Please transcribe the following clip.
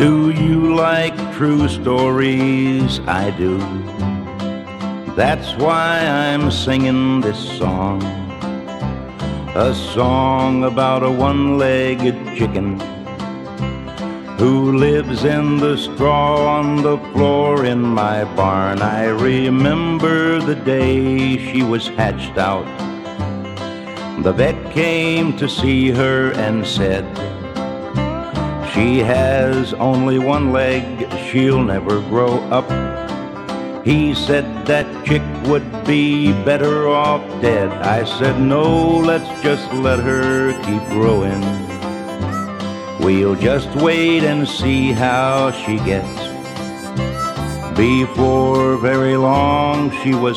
Do you like true stories? I do. That's why I'm singing this song. A song about a one-legged chicken who lives in the straw on the floor in my barn. I remember the day she was hatched out. The vet came to see her and said, she has only one leg, she'll never grow up. He said that chick would be better off dead. I said, no, let's just let her keep growing. We'll just wait and see how she gets. Before very long, she was